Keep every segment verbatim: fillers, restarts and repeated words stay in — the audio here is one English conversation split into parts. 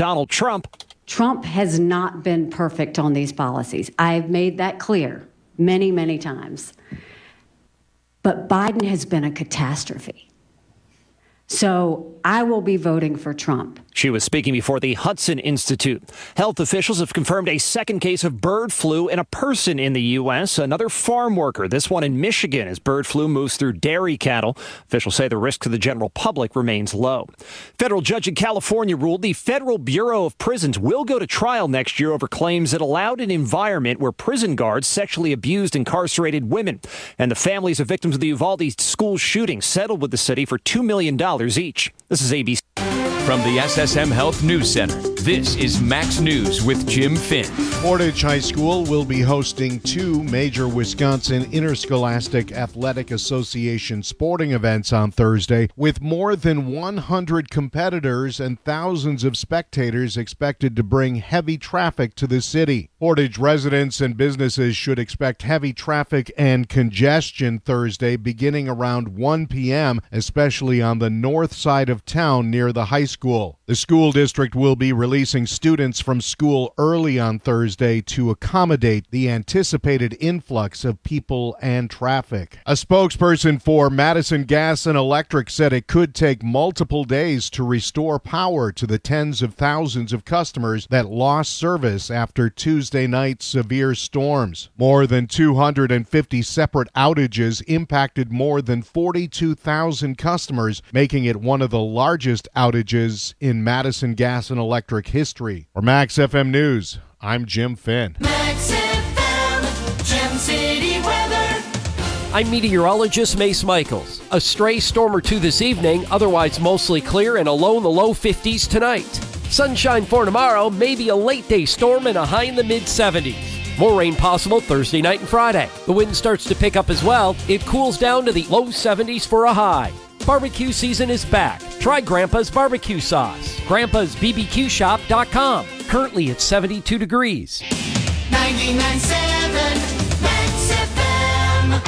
Donald Trump. Trump has not been perfect on these policies. I've made that clear many, many times. But Biden has been a catastrophe. So I will be voting for Trump. She was speaking before the Hudson Institute. Health officials have confirmed a second case of bird flu in a person in the U S, another farm worker, this one in Michigan, as bird flu moves through dairy cattle. Officials say the risk to the general public remains low. Federal judge in California ruled the Federal Bureau of Prisons will go to trial next year over claims it allowed an environment where prison guards sexually abused incarcerated women. And the families of victims of the Uvalde school shooting settled with the city for two million dollars each. This is A B C. From the S S M Health News Center, this is Max News with Jim Finn. Portage High School will be hosting two major Wisconsin Interscholastic Athletic Association sporting events on Thursday, with more than one hundred competitors and thousands of spectators expected to bring heavy traffic to the city. Portage residents and businesses should expect heavy traffic and congestion Thursday beginning around one p.m., especially on the north side of town near the high school. The school district will be releasing students from school early on Thursday to accommodate the anticipated influx of people and traffic. A spokesperson for Madison Gas and Electric said it could take multiple days to restore power to the tens of thousands of customers that lost service after Tuesday night's severe storms. More than two hundred fifty separate outages impacted more than forty-two thousand customers, making it one of the largest outages in Madison Gas and Electric history. For Max F M News, I'm Jim Finn. Max F M, Gem City weather. I'm meteorologist Mace Michaels. A stray storm or two this evening, otherwise mostly clear and a low in the low fifties tonight. Sunshine for tomorrow, maybe a late day storm and a high in the mid seventies. More rain possible Thursday night and Friday. The wind starts to pick up as well. It cools down to the low seventies for a high. Barbecue season is back. Try Grandpa's barbecue sauce. grandpas b b q shop dot com. Currently at seventy-two degrees. ninety-nine point seven Max F M.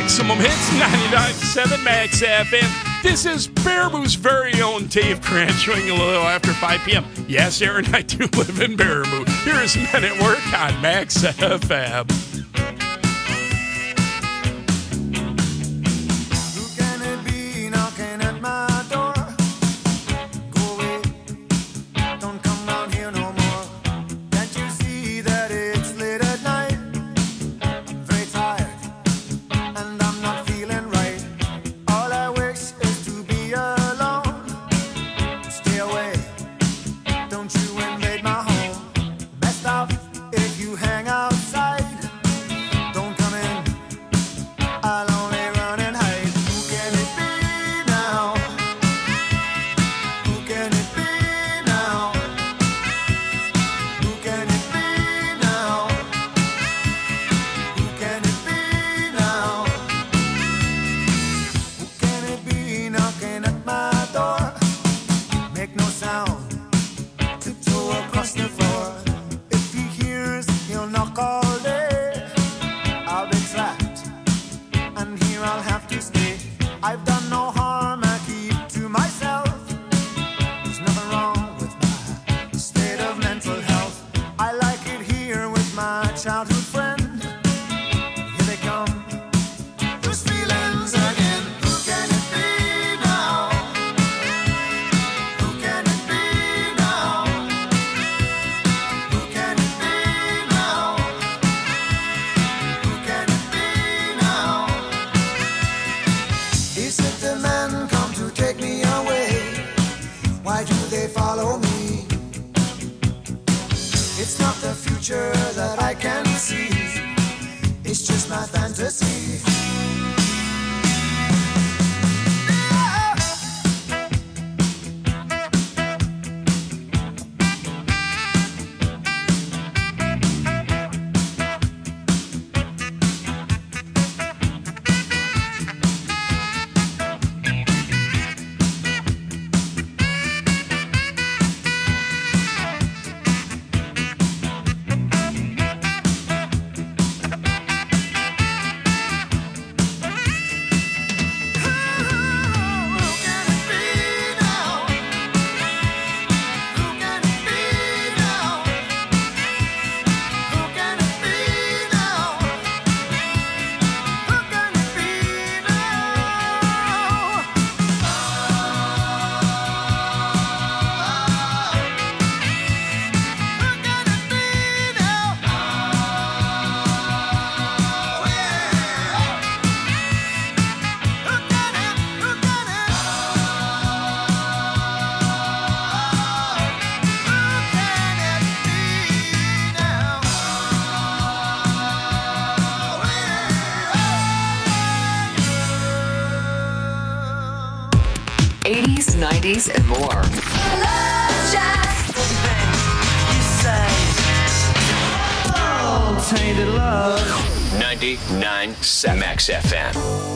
Maximum Hits ninety-nine point seven Max F M. This is Baraboo's very own Dave Cranchwing a little after five p.m. Yes, Aaron, I do live in Baraboo. Here is Men at Work on Max F M. eighties, nineties, and more. Tainted love. ninety-nine point seven Max F M.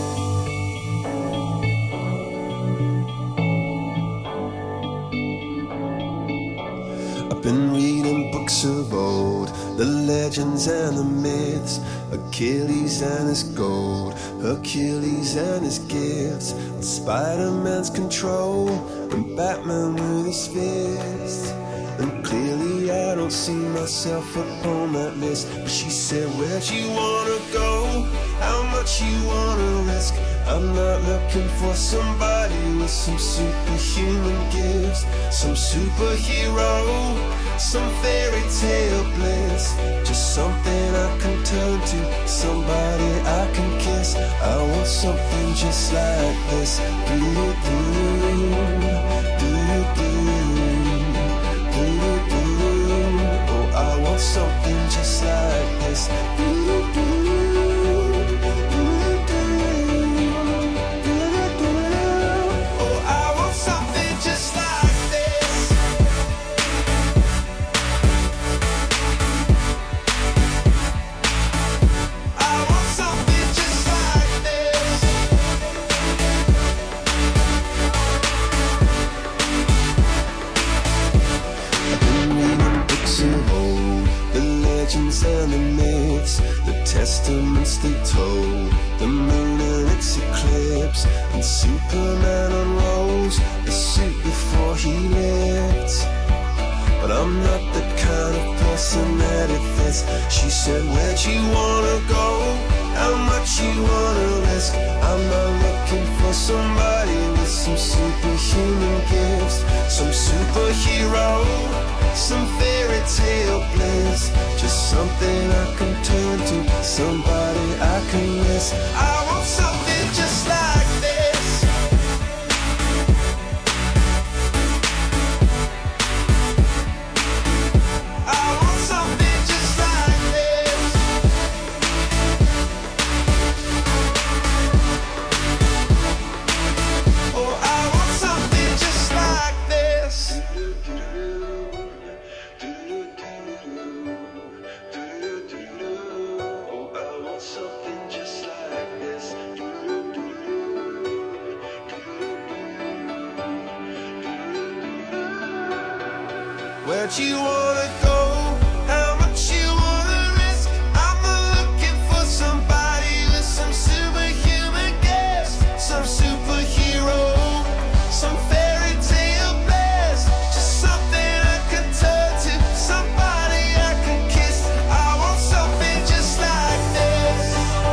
Been reading books of old, the legends and the myths, Achilles and his gold, Hercules and his gifts, Spider-Man's control, and Batman with his fists. And clearly I don't see myself upon that list. But she said, where'd you wanna go? How much you wanna risk? I'm not looking for somebody with some superhuman gifts, some superhero, some fairy tale bliss. Just something I can turn to, somebody I can kiss. I want something just like this. Do-do-do, do-do-do. Oh, I want something just like this. Oh, I want something just like this. I want something just like this. I've been reading books of old, the legends and the myths, once they told the moon in its eclipse, and Superman unrolls the suit before he lived. But I'm not the kind of person that it fits. She said, where'd you wanna go? How much you wanna risk? I'm not looking for somebody with some superhuman gifts, some superhero, some fairy tale bliss, just something I can turn to, somebody I can miss. I want something just like this. I want something just like this. Oh, I want something just like this. Where'd you wanna go? How much you wanna risk? I'm not looking for somebody with some superhuman gifts, some superhero, some fairy tale bliss, just something I can turn to, somebody I can kiss. I want something just like this.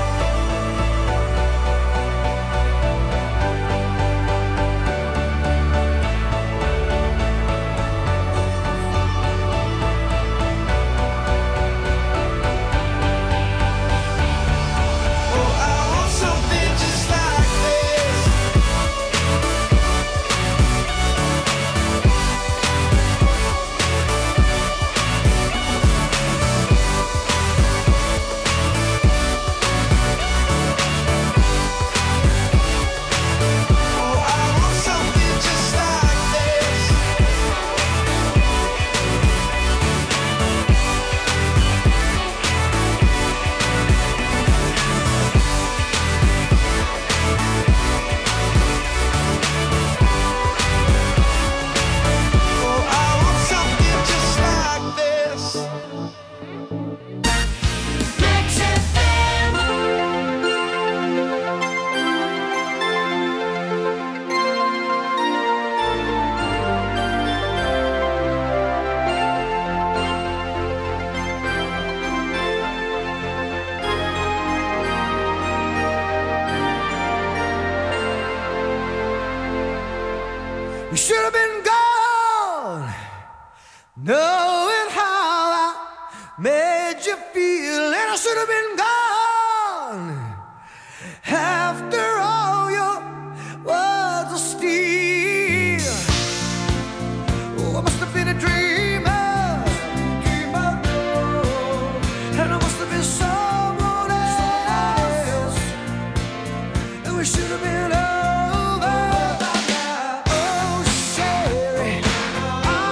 You should have been gone, knowing how I made you feel, and I should have been gone after all your words of steel. Oh, I must have been a dreamer, dreamer, and I must have been someone else, and we should have been over.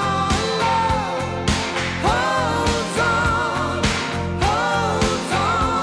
Hold on, hold on.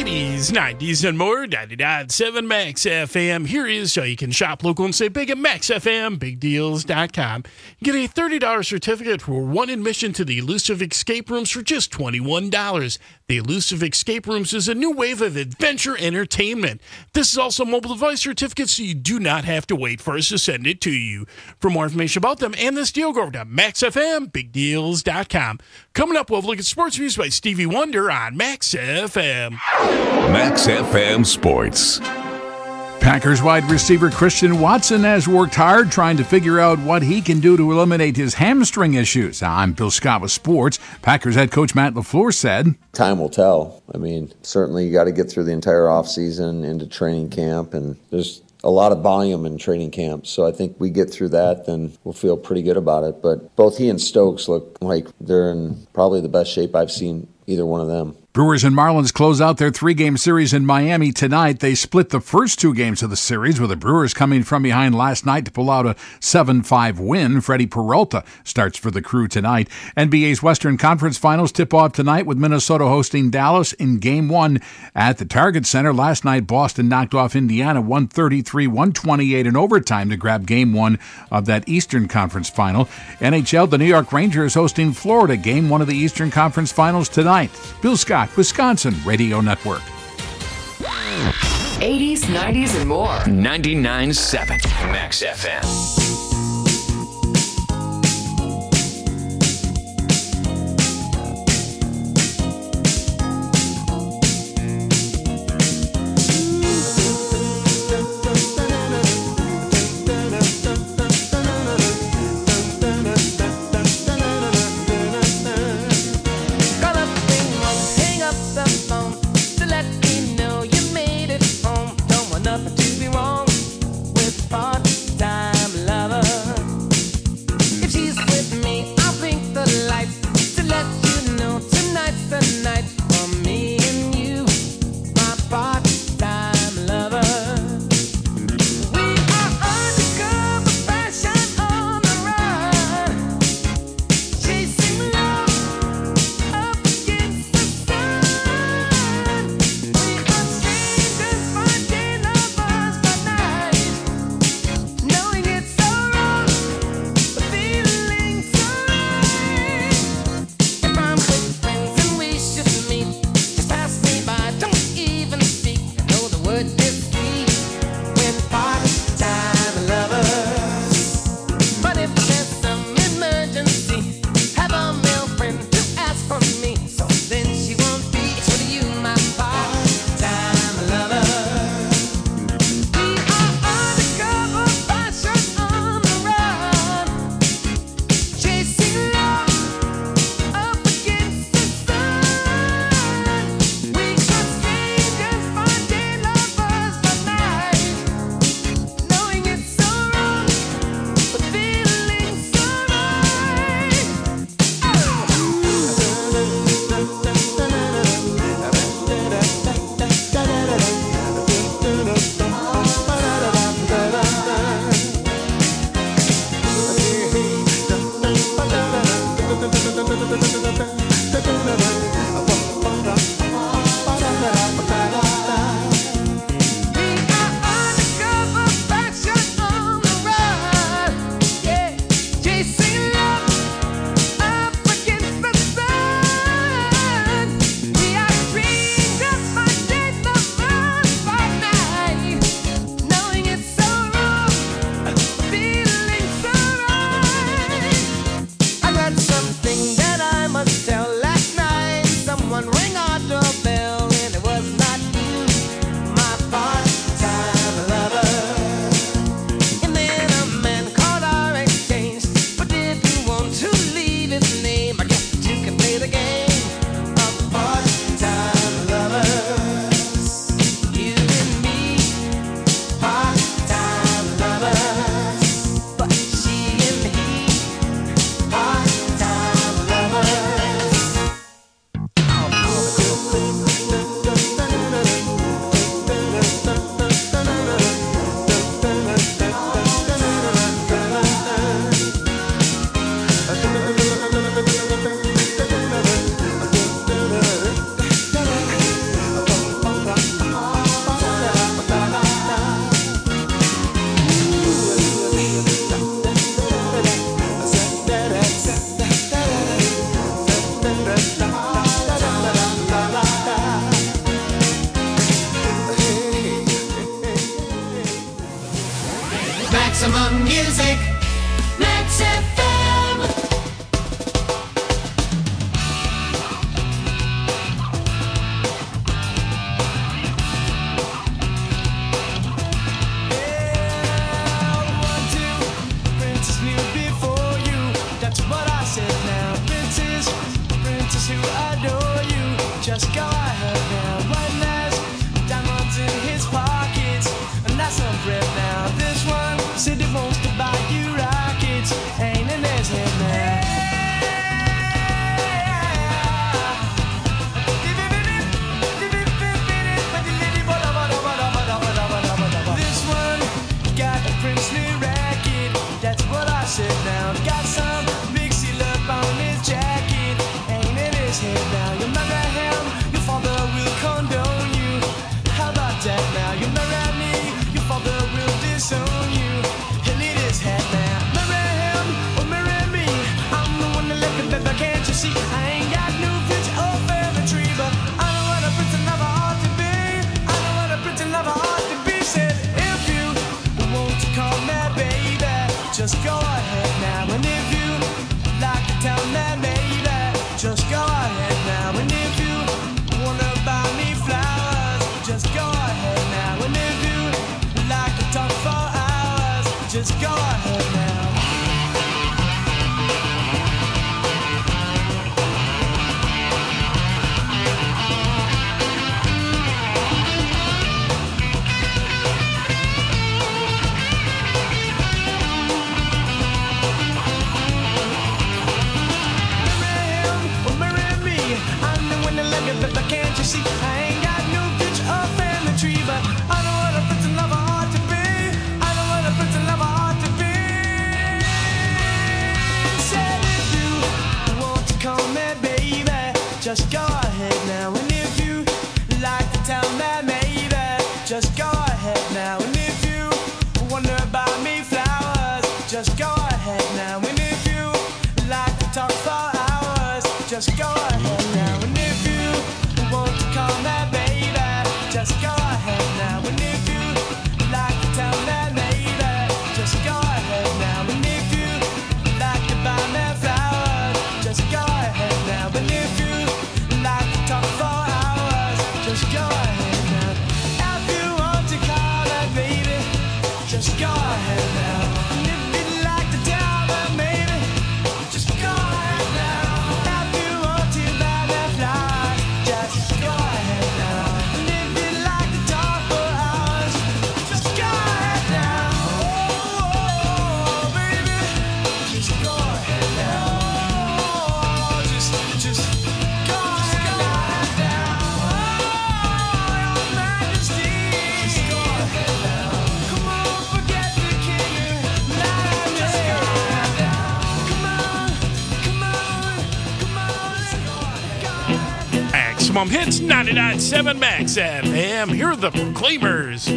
eighties, nineties, and more. ninety-nine point seven Max F M. Here is how you can shop local and stay big at Max F M Big Deals dot com. Get a thirty dollars certificate for one admission to the Elusive Escape Rooms for just twenty-one dollars. The Elusive Escape Rooms is a new wave of adventure entertainment. This is also a mobile device certificate, so you do not have to wait for us to send it to you. For more information about them and this deal, go over to Max F M Big Deals dot com. Coming up, we'll have a look at sports news by Stevie Wonder on Max F M. Max F M Sports. Packers wide receiver Christian Watson has worked hard trying to figure out what he can do to eliminate his hamstring issues. I'm Bill Scott with Sports. Packers head coach Matt LaFleur said, time will tell. I mean, certainly you got to get through the entire offseason into training camp, and there's a lot of volume in training camp. So I think we get through that, then we'll feel pretty good about it. But both he and Stokes look like they're in probably the best shape I've seen either one of them. Brewers and Marlins close out their three-game series in Miami tonight. They split the first two games of the series, with the Brewers coming from behind last night to pull out a seven five win. Freddie Peralta starts for the Crew tonight. N B A's Western Conference Finals tip off tonight with Minnesota hosting Dallas in Game one at the Target Center. Last night, Boston knocked off Indiana one thirty-three one twenty-eight in overtime to grab Game one of that Eastern Conference Final. N H L, the New York Rangers hosting Florida. Game one of the Eastern Conference Finals tonight. Bill Scott, Wisconsin Radio Network. eighties, nineties, and more. ninety-nine point seven Max F M. Nothing to be wrong with part-time love. Maximum music, Max F M. Who adore you, just go ahead now. One has diamonds in his pockets, and that's some bread now. This one said he wants to buy you rockets, ain't in his head now. This one got a princely racket, that's what I said now. Got some big seal up on his jacket. Now you marry him, your father will condone you. How about that now? You marry me, your father will disown you. He'll eat his head now. Marry him or marry me, I'm the one that left the baby, can't you see? I ain't got no bitch or family tree, but I know what a prince and lover ought to be. I know what a prince and lover ought to be. Said if you want to call me baby, just go ahead now. And if you like to tell me baby, just go ahead now. And if you wanna buy me flowers, just go ahead now. And if you like to talk for hours, just go ahead now. But can't you see, I ain't got no bitch or family tree, but I know what a prince and lover ought to be. I know what a prince and lover ought to be. Said if you want to call me baby, just go ahead now. And if you like to tell me maybe, just go ahead now. And if you wonder about me flowers, just go ahead now. And if you like to talk for hours, just go ahead now. And if you want to call me baby, just go ahead now. And if you like to tell me maybe, just go ahead now. And if you like to buy me flowers, just go ahead now. And if you like to talk for hours, just go ahead now. If you want to call me baby, just go ahead now. And if you'd like to tell me maybe, just go ahead now. If you want to buy me flowers, just go ahead now. And if you'd like to talk for hours, just go ahead now. Oh, baby, just go ahead now. Oh, just, just go ahead now. Oh, your majesty, just go ahead now. Come on, forget the king. Just go ahead now. Come on, come on, come on, let's go ahead. Maximum Hits ninety-nine point seven Max F M. Here are the Proclaimers.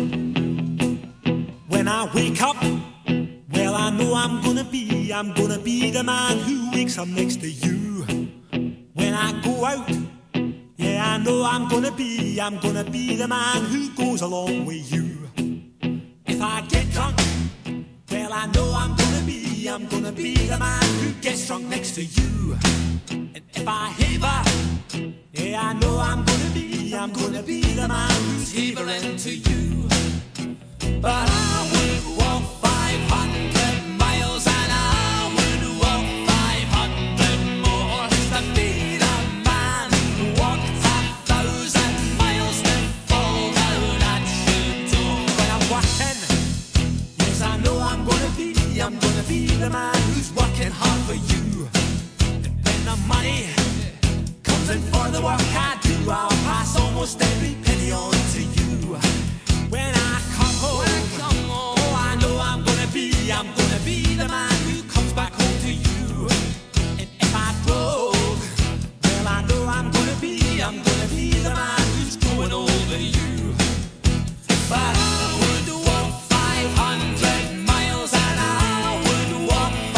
When I wake up, well, I know I'm gonna be, I'm gonna be the man who wakes up next to you. When I go out, yeah, I know I'm gonna be, I'm gonna be the man who goes along with you. If I get drunk, well, I know I'm gonna be, I'm gonna be the man who gets drunk next to you. And if I haver, yeah, I know I'm gonna be, I'm gonna be the man who's havering to you. But I would walk five hundred miles and I would walk five hundred more to be the man who walked a thousand miles to fall down at your door. When I'm walking, yes, I know I'm gonna be, I'm gonna be the man who's working hard for you. And when the money comes in for the work I do, I'll pass almost every penny on to you. When I come home, oh, I know I'm gonna be, I'm gonna be the man who comes back home to you. And if I broke, well, I know I'm gonna be, I'm gonna be the man who's growing over you. But I would walk five hundred miles and I would walk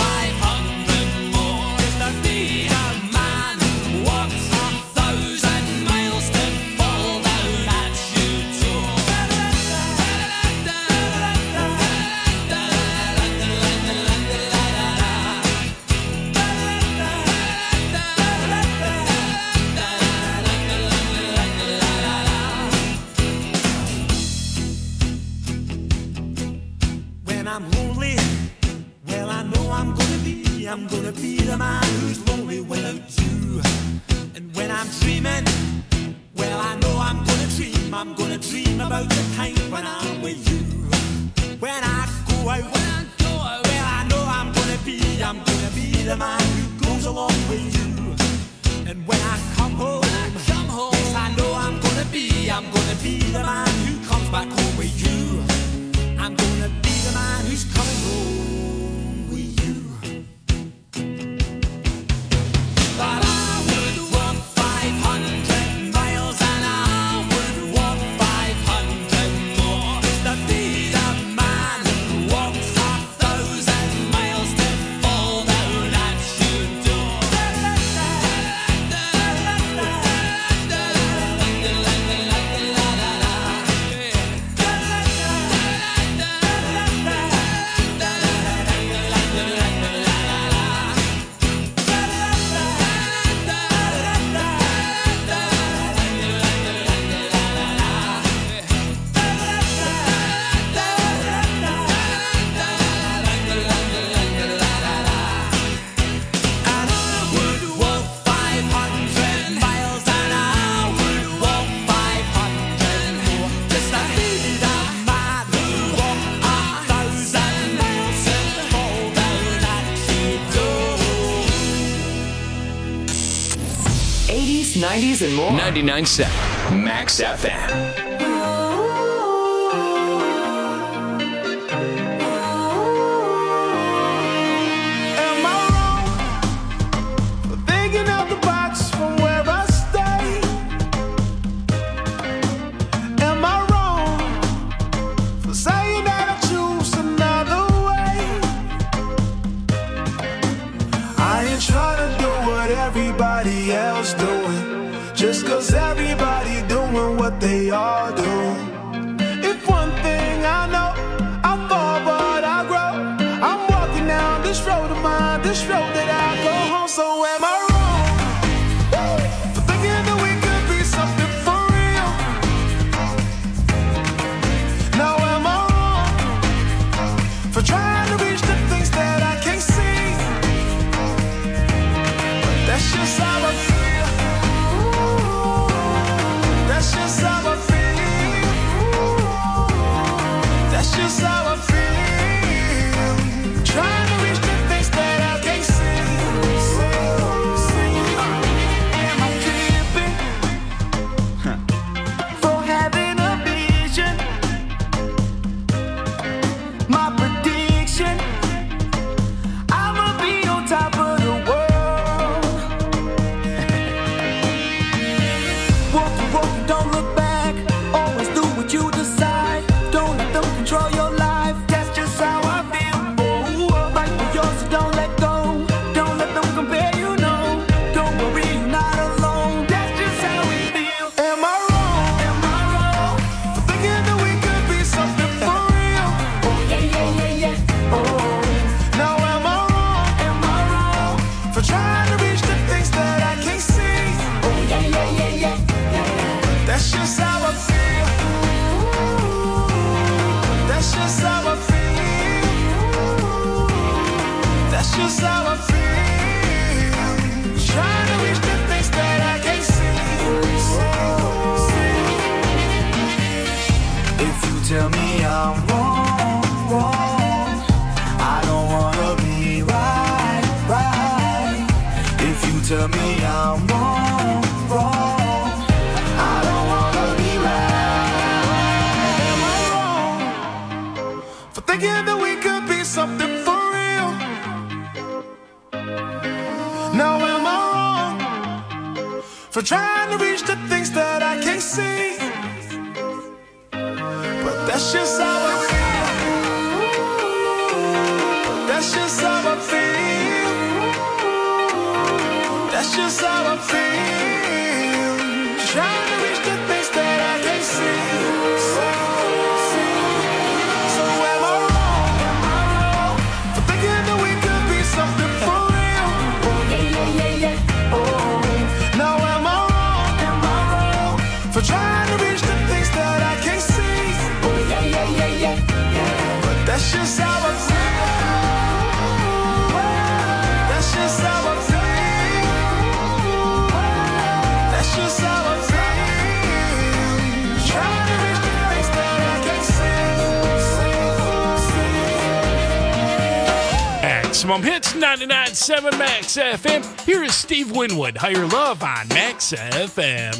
I'm lonely, well, I know I'm gonna be, I'm gonna be the man who's lonely without you. And when I'm dreaming, well, I know I'm gonna dream, I'm gonna dream about the time when I'm with you. When I go out, when I go out, well, I know I'm gonna be, I'm gonna be the man who goes along with you. And when I come home, when I come home, yes, I know I'm gonna be, I'm gonna be the man who comes back home with you. I'm gonna be the man who's coming home with you. But I would walk five hundred miles and I would walk five hundred more just to be the man who walks a thousand miles to fall down at your door. eighties, nineties, and more. ninety-nine point seven Max F M. Everybody else doing, just cause everybody doing what they all do. If one thing I know, I fall but I grow. I'm walking down this road of mine, this road that I go home. So am I wrong for thinking that we could be something for real? Now am I wrong for trying to reach the things that I can't see? That's just how I feel. That's just how I feel. That's just how I feel. Trying to reach the things that I can't see. Am I tripping for having a vision? My prediction, I'ma be on top of the world. Don't look back, always do what you decide. Don't let them control your life, that's just how I feel. Oh, fight for yours, so don't let go. Don't let them compare you, no. Don't worry, you're not alone. That's just how we feel. Am I wrong? Am I wrong for thinking that we could be something for real? Oh, yeah, yeah, yeah, yeah. Oh, now am I wrong? Am I wrong for trying to reach the things that I can't see? Oh, yeah, yeah, yeah, yeah. That's just how I feel. That's just how I feel. That's just how I feel. Trying to reach the things that I can't see. If you tell me I'm wrong, wrong, I don't wanna be right, right. If you tell me I'm wrong, wrong, thinking that we could be something for real. Now am I wrong for trying to reach the things that I can't see? But that's just how I feel. That's just how I feel. That's just how I feel. Trying to reach the things that I can't see. For trying to reach the things that I can't see. Oh, yeah, yeah, yeah, yeah, yeah. But that's just how I Maximum Hits, ninety-nine point seven Max F M. Here is Steve Winwood, Higher Love on Max F M.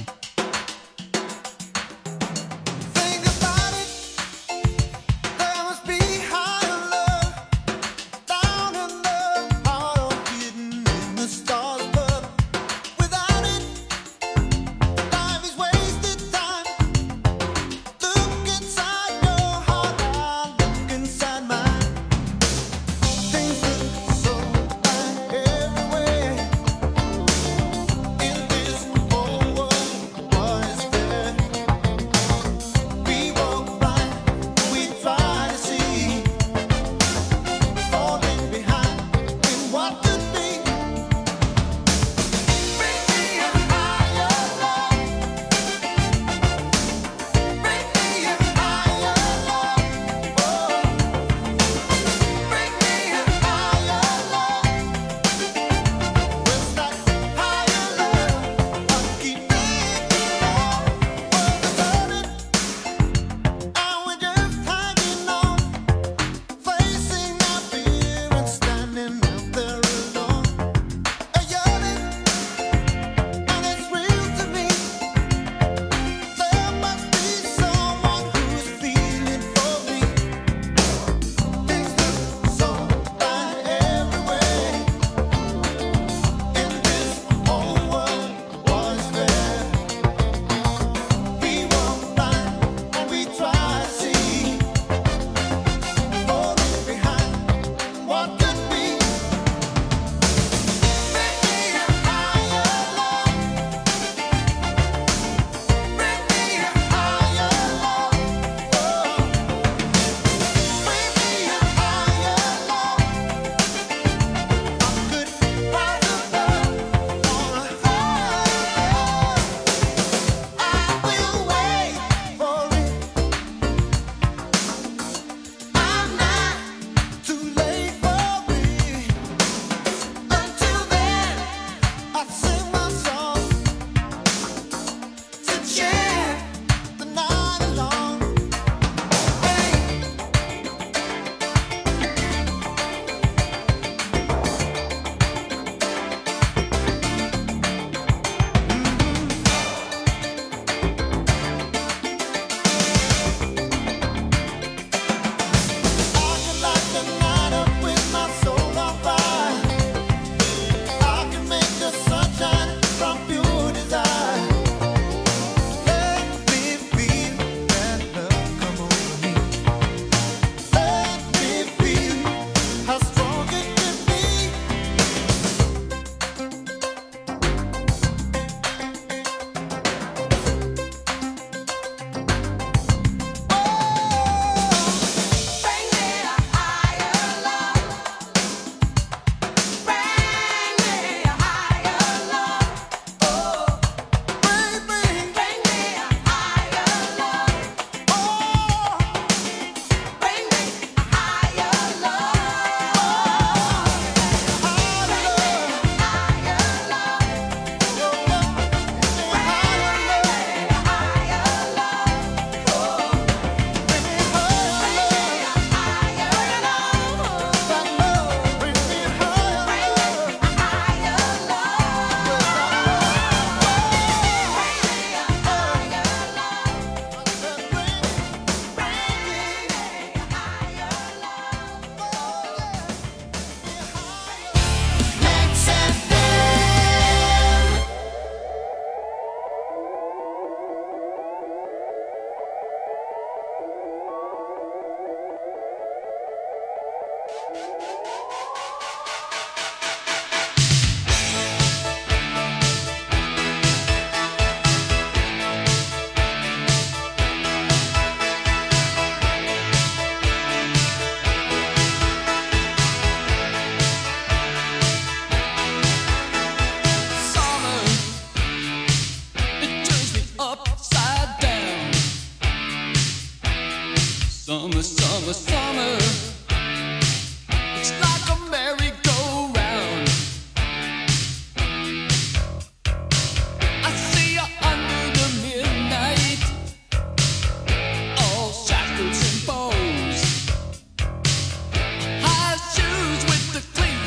Summer, summer, summer. It's like a merry-go-round. I see you under the midnight, all shackles and bows, high shoes with the clean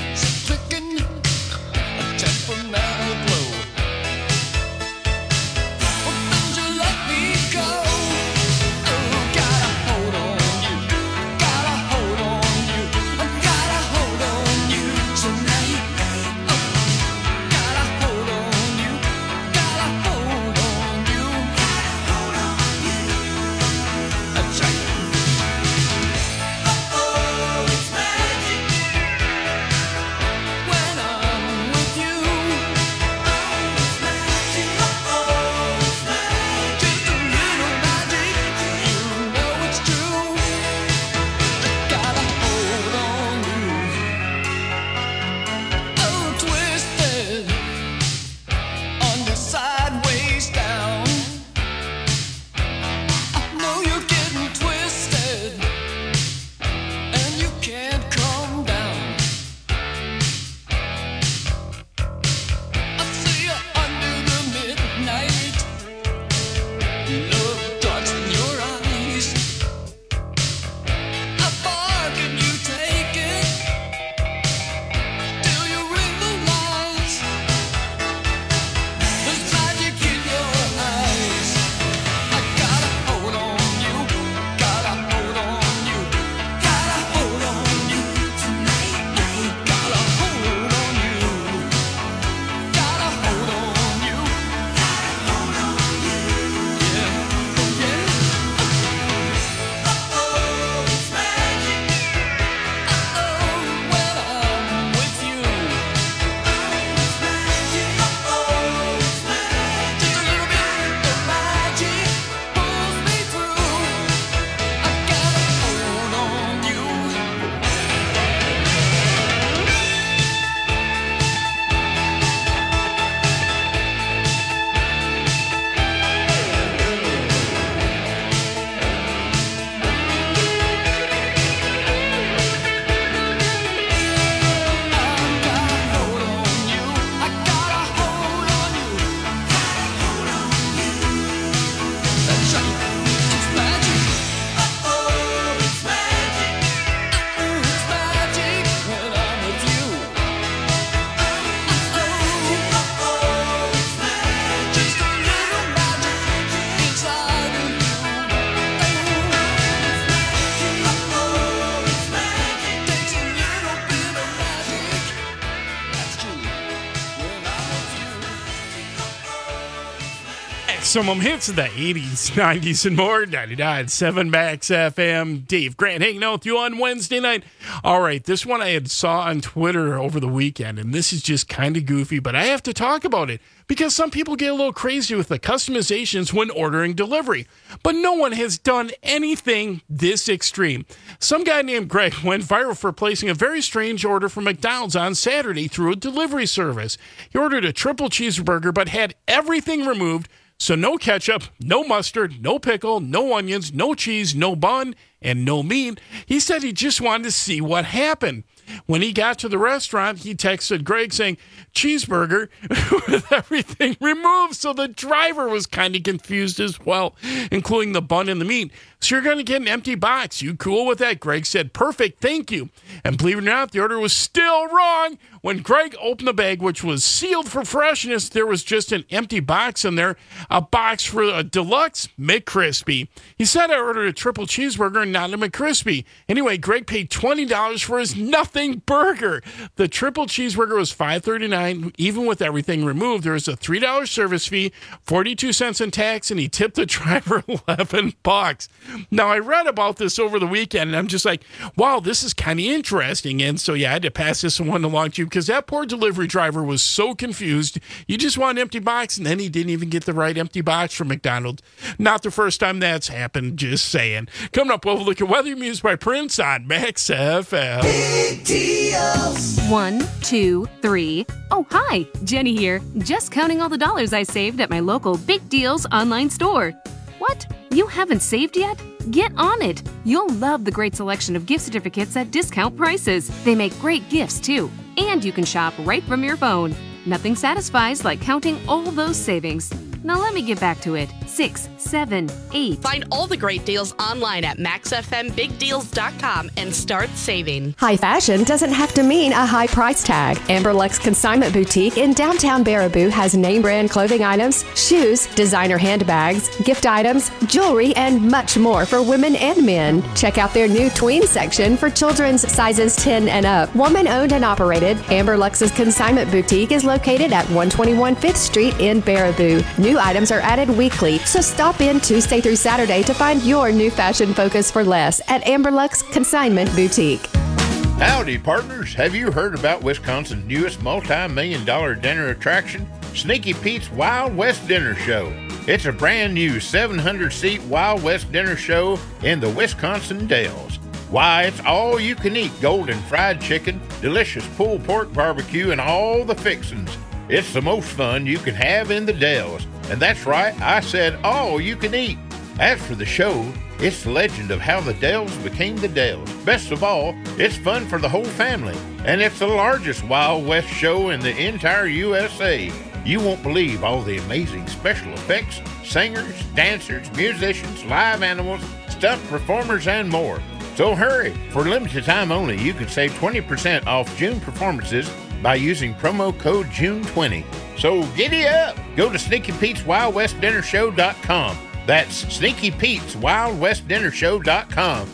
Maximum hits of the eighties, nineties, and more. ninety-nine point seven Max F M. Dave Grant hanging out with you on Wednesday night. All right, this one I had saw on Twitter over the weekend, and this is just kind of goofy, but I have to talk about it because some people get a little crazy with the customizations when ordering delivery. But no one has done anything this extreme. Some guy named Greg went viral for placing a very strange order from McDonald's on Saturday through a delivery service. He ordered a triple cheeseburger but had everything removed. So no ketchup, no mustard, no pickle, no onions, no cheese, no bun, and no meat. He said he just wanted to see what happened. When he got to the restaurant, he texted Greg saying, cheeseburger with everything removed. So the driver was kind of confused as well, including the bun and the meat. So you're going to get an empty box. You cool with that? Greg said, perfect, thank you. And believe it or not, the order was still wrong. When Greg opened the bag, which was sealed for freshness, there was just an empty box in there, a box for a deluxe McCrispy. He said I ordered a triple cheeseburger and not a McCrispy. Anyway, Greg paid twenty dollars for his nothing burger. The triple cheeseburger was five thirty-nine, even with everything removed. There was a three dollars service fee, forty-two cents in tax, and he tipped the driver eleven bucks. Now, I read about this over the weekend, and I'm just like, wow, this is kind of interesting. And so, yeah, I had to pass this one along to you because that poor delivery driver was so confused. You just want an empty box, and then he didn't even get the right empty box from McDonald's. Not the first time that's happened, just saying. Coming up, we'll look at Weather Muse by Prince on Max F M. Big deals. One, two, three. Oh, hi, Jenny here. Just counting all the dollars I saved at my local Big Deals online store. What? You haven't saved yet? Get on it. You'll love the great selection of gift certificates at discount prices. They make great gifts, too. And you can shop right from your phone. Nothing satisfies like counting all those savings. Now let me get back to it. Six, seven, eight. Find all the great deals online at max f m big deals dot com and start saving. High fashion doesn't have to mean a high price tag. Amber Lux Consignment Boutique in downtown Baraboo has name brand clothing items, shoes, designer handbags, gift items, jewelry, and much more for women and men. Check out their new tween section for children's sizes ten and up. Woman owned and operated, Amber Lux's Consignment Boutique is located at one twenty-one Fifth Street in Baraboo. New items are added weekly, so stop in Tuesday through Saturday to find your new fashion focus for less at Amber Lux Consignment Boutique. Howdy, partners. Have you heard about Wisconsin's newest multi-million dollar dinner attraction? Sneaky Pete's Wild West Dinner Show. It's a brand new seven hundred seat Wild West Dinner Show in the Wisconsin Dells. Why, it's all you can eat golden fried chicken, delicious pulled pork barbecue, and all the fixins'. It's the most fun you can have in the Dells. And that's right, I said all you can eat. As for the show, it's the legend of how the Dells became the Dells. Best of all, it's fun for the whole family. And it's the largest Wild West show in the entire U S A. You won't believe all the amazing special effects, singers, dancers, musicians, live animals, stuffed performers, and more. So hurry! For limited time only, you can save twenty percent off June performances by using promo code June twenty. So giddy up! Go to Sneaky Pete's Wild West Dinner Show dot com. That's Sneaky Pete's Wild West Dinner Show dot com.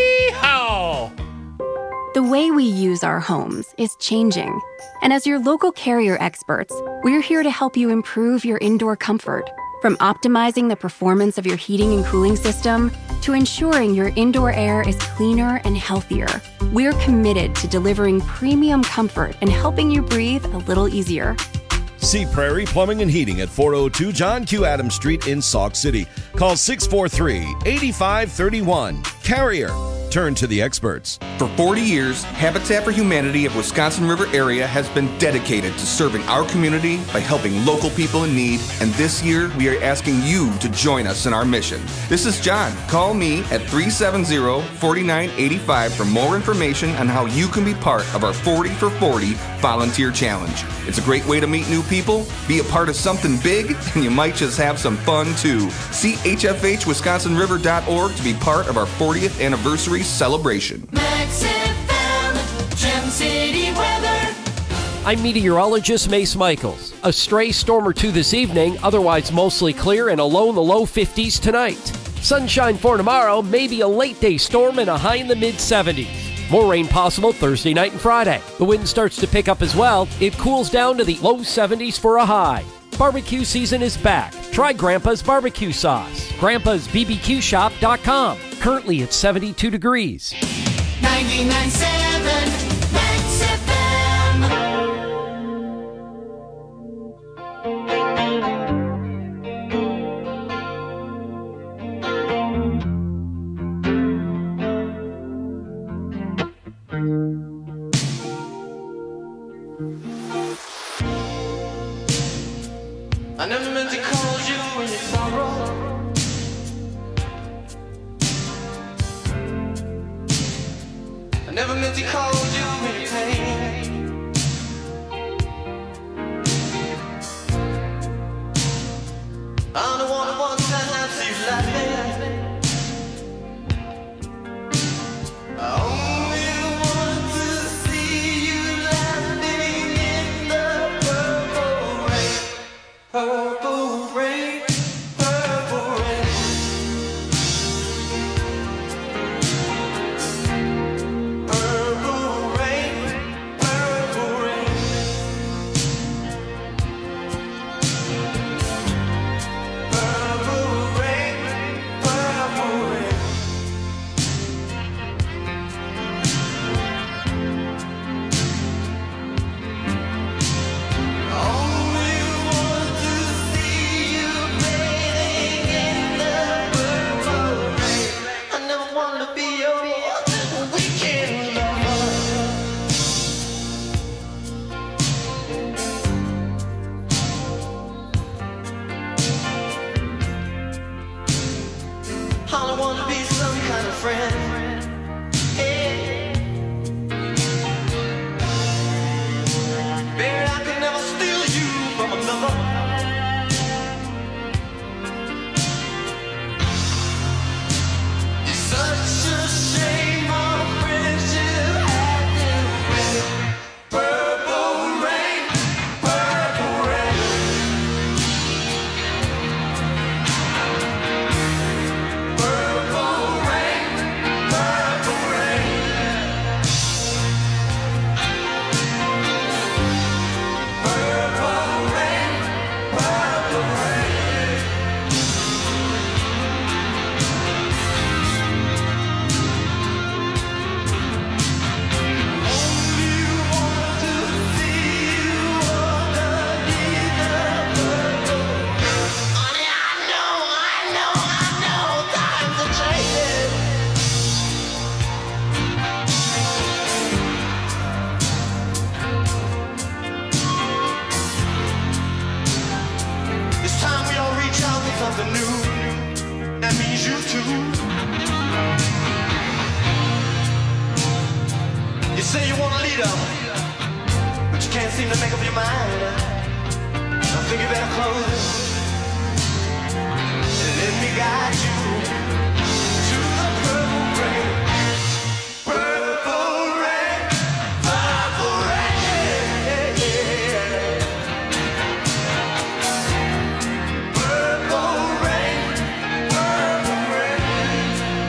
Yee-haw! The way we use our homes is changing. And as your local Carrier experts, we're here to help you improve your indoor comfort. From optimizing the performance of your heating and cooling system to ensuring your indoor air is cleaner and healthier, we're committed to delivering premium comfort and helping you breathe a little easier. See Prairie Plumbing and Heating at four oh two John Q. Adams Street in Sauk City. Call six four three, eight five three one. Carrier. Turn to the experts. For forty years, Habitat for Humanity of Wisconsin River area has been dedicated to serving our community by helping local people in need, and this year we are asking you to join us in our mission. This is John. Call me at three seven zero, four nine eight five for more information on how you can be part of our forty for forty volunteer challenge. It's a great way to meet new people, be a part of something big, and you might just have some fun too. See H F H Wisconsin River dot org to be part of our fortieth anniversary celebration. Max F M, Gem City weather. I'm meteorologist Mace Michaels. A stray storm or two this evening, otherwise mostly clear and a low in the low fifties tonight. Sunshine for tomorrow, maybe a late day storm and a high in the mid seventies. More rain possible Thursday night and Friday. The wind starts to pick up as well. It cools down to the low seventies for a high. Barbecue season is back. Try Grandpa's barbecue sauce. grandpas b b q shop dot com. Currently at seventy-two degrees. ninety-nine point seven Max F M. I never meant to call you in your sorrow. I never meant to call you in your pain. I'm the one who wants to have you laughing. I only want to see you laughing in the purple rain. Purple rain, purple rain. Purple rain, purple rain. Purple rain, purple rain. Only want to see you bathing in the purple rain. I never want to be your weekend lover. I don't want to be some kind of friend. Hey. Baby, I could never steal you from another. It's such a shame our friendship had to end. Purple rain, purple rain. Purple rain, purple rain. Purple rain, purple rain. Only want to see you underneath the purple rain. Honey, I know, I know, I know times are changing. It's time we all reach out for something new. That means you too. You say you want a leader, but you can't seem to make up your mind. I think you better close it and let me guide you to the purple rain. Purple rain, purple rain. Purple rain, purple rain.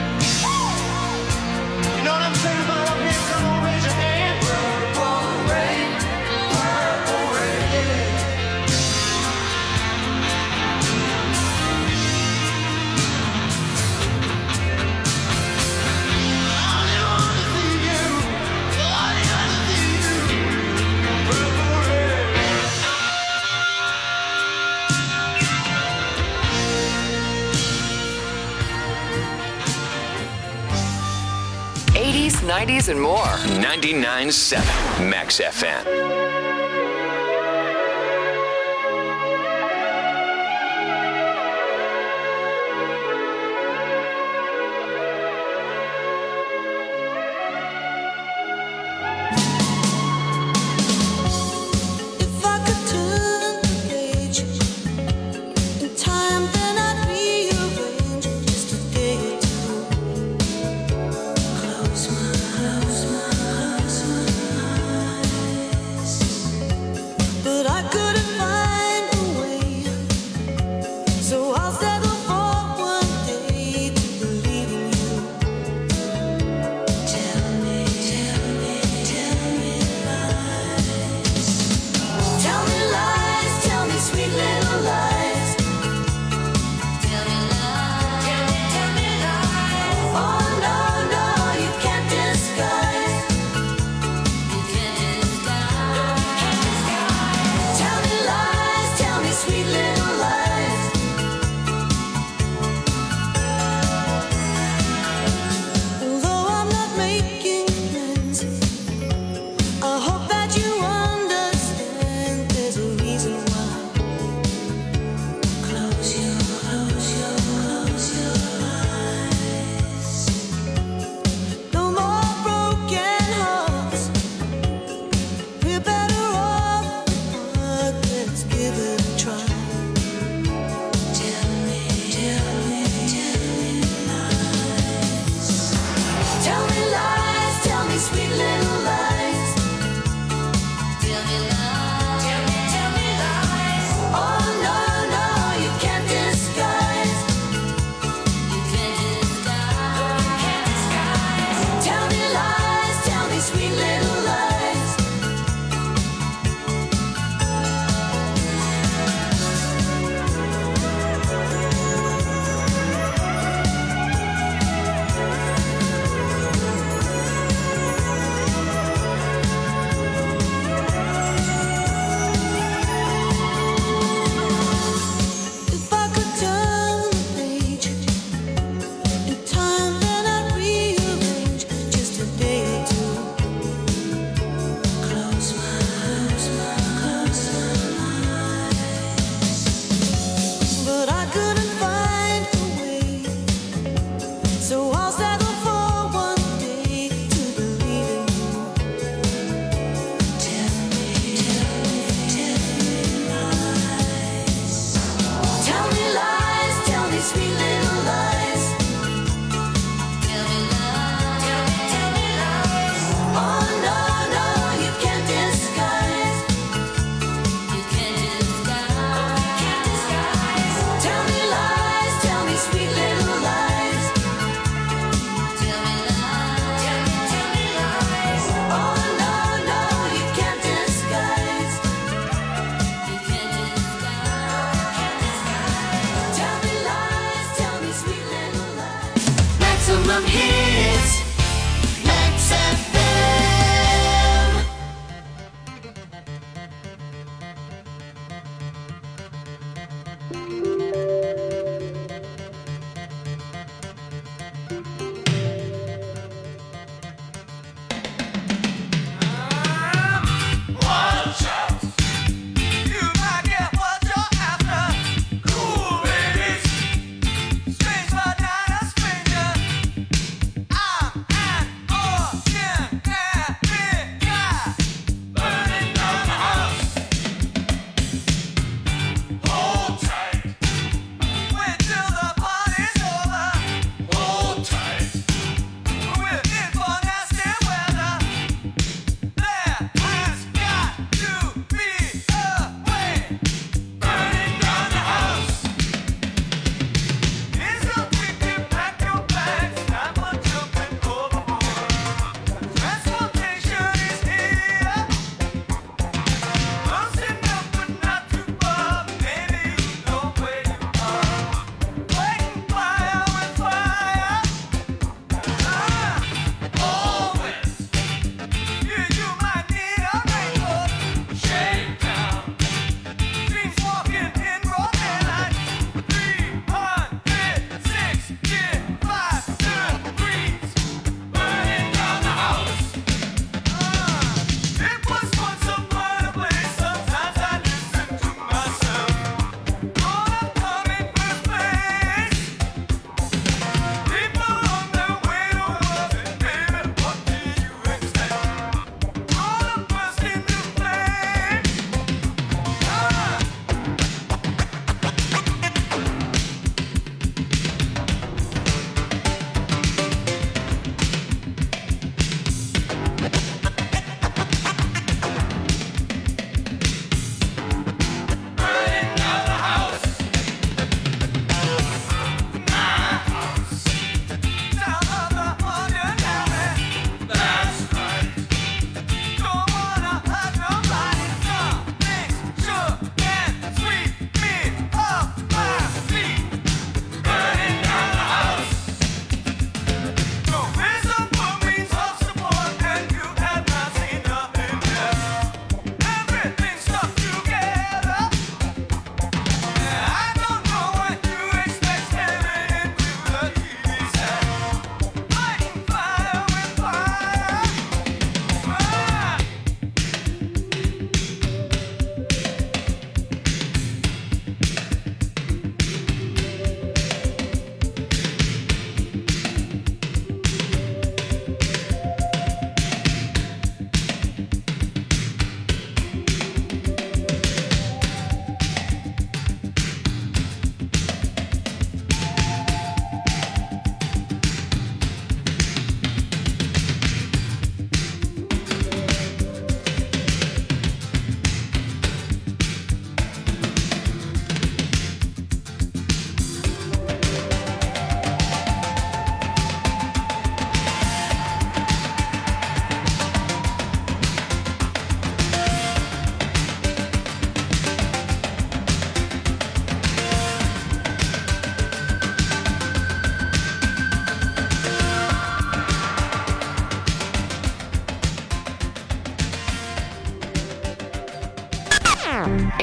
You know what I'm saying about up here? Come on, raise your hand. Purple rain, purple rain. eighties, nineties, and more. ninety-nine point seven Max F M. If I could turn the page in time, then I'd rearrange just a day or two. Close my eyes, close my eyes.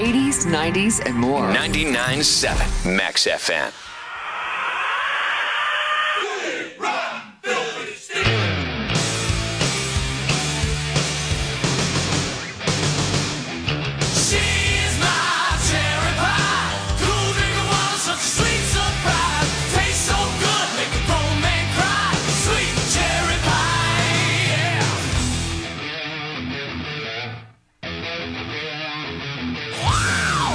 eighties, nineties, and more. ninety-nine point seven Max F M. She's my cherry pie. Cool drinking water, such a sweet surprise. Tastes so good, make a grown man cry. Sweet cherry pie, yeah. Wow!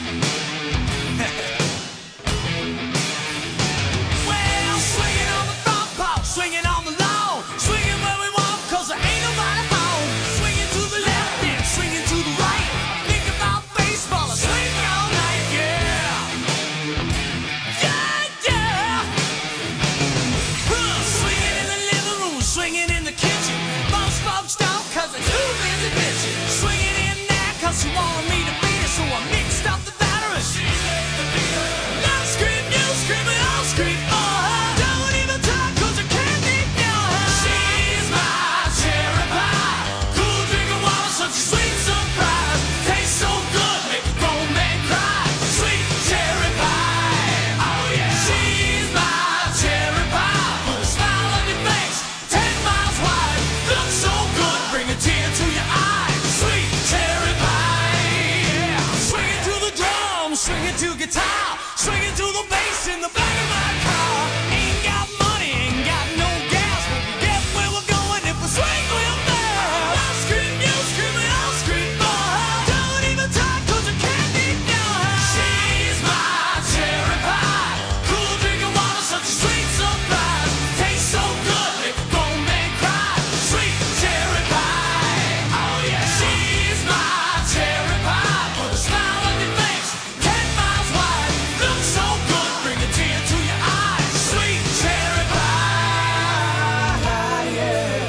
Well, swinging on the front porch, swinging on the lawn, swinging where we want, 'cause there ain't nobody home. Swinging to the left and swinging to the right. Think about baseball, I swing all night, yeah. Yeah, yeah. Huh, swinging in the living room, swinging in the kitchen. Most folks don't, 'cause they're too busy bitching. Swinging in there 'cause she wanted me to beat her, so I mixed up the battery. She made the beater. Now scream, you scream, and I'll scream for her. Don't even talk 'cause I can't ignore her. She's my cherry pie. Cool drinking water, such a sweet surprise. Tastes so good, make a grown man cry. Sweet cherry pie. Oh yeah. She's my cherry pie. Put a smile on your face, ten miles wide. Looks so good, bring a tear to your eye. Sweet cherry pie. Yeah. Swinging to the drum, swinging to guitar, swinging to the bass in the back of my car. Ain't got money, ain't got no gas, but we get where we're going if we swing real fast. I'll scream, you scream, and I'll scream for her. Don't even talk 'cause I can't ignore her. She's my cherry pie. Cool drinking water, such a sweet surprise. Tastes so good, make a grown man cry. Sweet cherry pie. Oh yeah. She's my cherry pie. Put a smile on your face, ten miles wide. Looks so good, bring a tear to your eye. Sweet cherry pie. Yeah.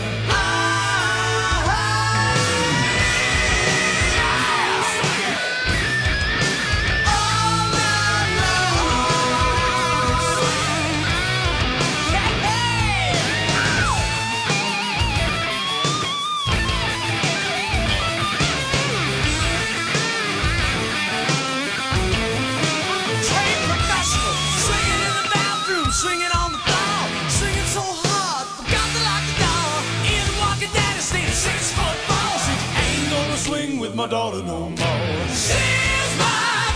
Trained professional, swinging in the bathroom, swinging on the floor, swinging so hard, forgot to lock the door. In walking daddy, stayed six foot four. Said, ain't gonna swing with my daughter no more. She